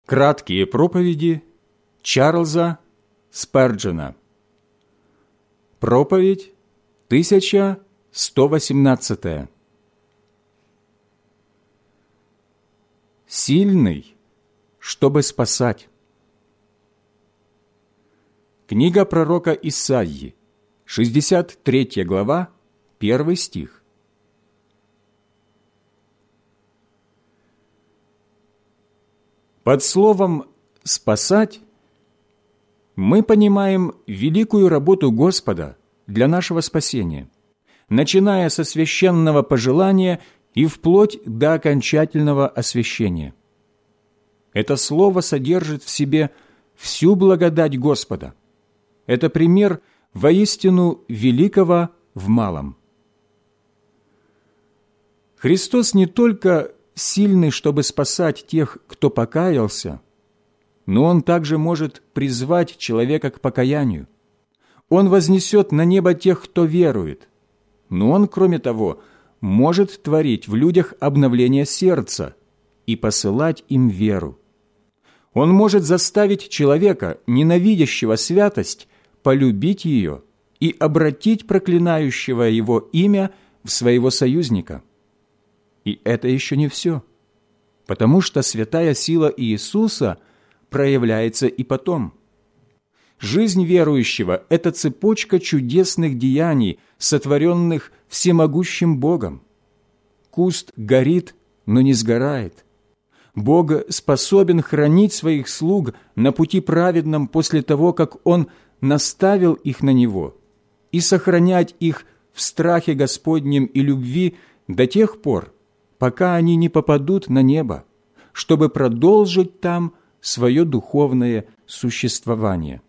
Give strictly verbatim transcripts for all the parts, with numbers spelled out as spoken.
Краткие проповеди Чарльза Сперджена. Проповедь тысяча сто восемнадцатая. Сильный, чтобы спасать. Книга пророка Исаии, шестьдесят третья глава, первый стих. Под словом «спасать» мы понимаем великую работу Господа для нашего спасения, начиная со священного пожелания и вплоть до окончательного освящения. Это слово содержит в себе всю благодать Господа. Это пример воистину великого в малом. Христос не только сильный, чтобы спасать тех, кто покаялся, но Он также может призвать человека к покаянию. Он вознесет на небо тех, кто верует. Но Он, кроме того, может творить в людях обновление сердца и посылать им веру. Он может заставить человека, ненавидящего святость, полюбить ее и обратить проклинающего его имя в своего союзника. И это еще не все, потому что святая сила Иисуса проявляется и потом. Жизнь верующего – это цепочка чудесных деяний, сотворенных всемогущим Богом. Куст горит, но не сгорает. Бог способен хранить своих слуг на пути праведном после того, как Он наставил их на него, и сохранять их в страхе Господнем и любви до тех пор, пока они не попадут на небо, чтобы продолжить там свое духовное существование.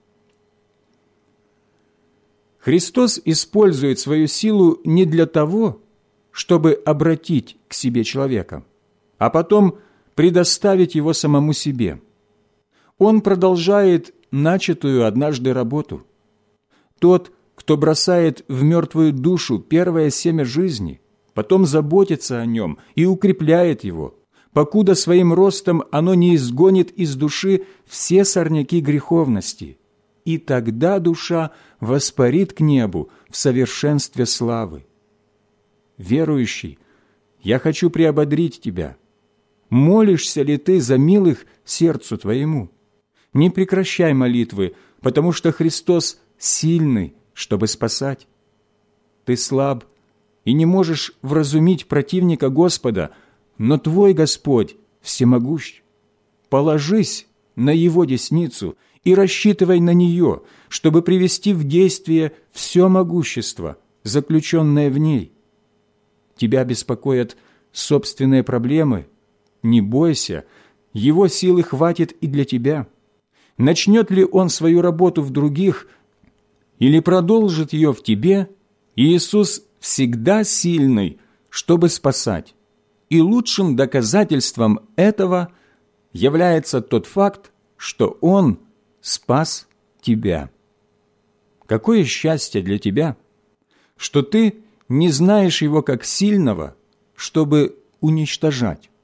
Христос использует свою силу не для того, чтобы обратить к себе человека, а потом предоставить его самому себе. Он продолжает начатую однажды работу. Тот, кто бросает в мертвую душу первое семя жизни, потом заботится о нем и укрепляет его, покуда своим ростом оно не изгонит из души все сорняки греховности, и тогда душа воспарит к небу в совершенстве славы. Верующий, я хочу приободрить тебя. Молишься ли ты за милых сердцу твоему? Не прекращай молитвы, потому что Христос сильный, чтобы спасать. Ты слаб и не можешь вразумить противника Господа, но твой Господь всемогущ. Положись на Его десницу и рассчитывай на нее, чтобы привести в действие все могущество, заключенное в ней. Тебя беспокоят собственные проблемы? Не бойся, Его силы хватит и для тебя. Начнет ли Он свою работу в других или продолжит ее в тебе, Иисус всегда сильный, чтобы спасать. И лучшим доказательством этого является тот факт, что Он спас тебя. Какое счастье для тебя, что ты не знаешь Его как сильного, чтобы уничтожать.